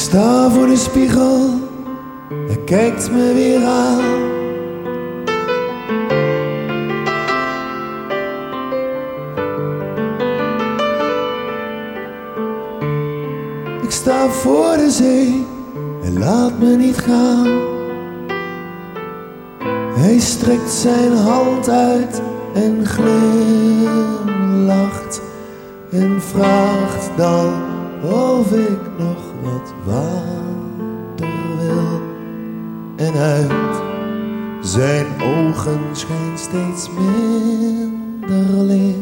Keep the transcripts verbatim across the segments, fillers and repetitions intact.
sta voor de spiegel, hij kijkt me weer aan. Ik sta voor de zee, hij laat me niet gaan. Hij strekt zijn hand uit en glimlacht en vraagt dan of ik nog wat water wil. En uit zijn ogen schijnt steeds minder licht.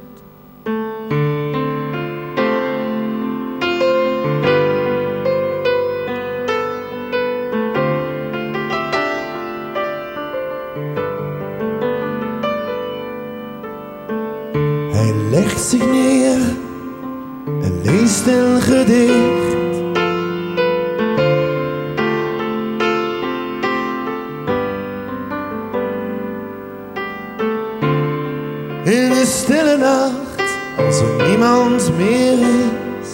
Hij legt zich neer en leest een gedicht. In de stille nacht, als er niemand meer is,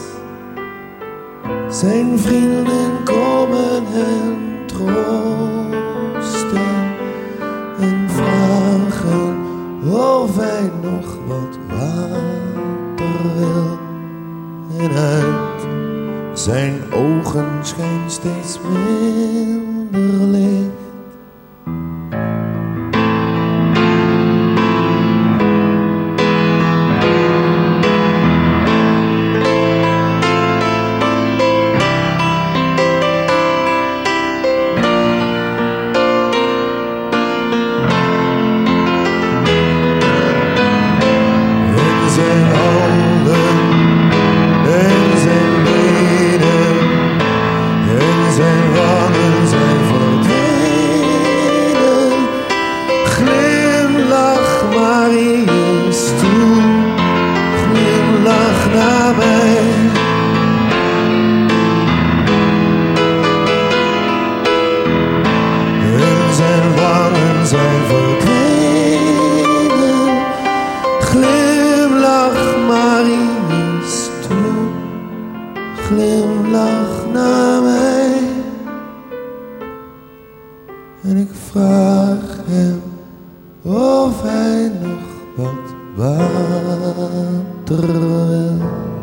zijn vrienden komen en troosten en vragen of hij nog wat water wil. En uit zijn ogen schijnt steeds minder licht. Zijn verdwenen, glimlach maar eens toe, glimlach naar mij. En ik vraag hem of hij nog wat water wil.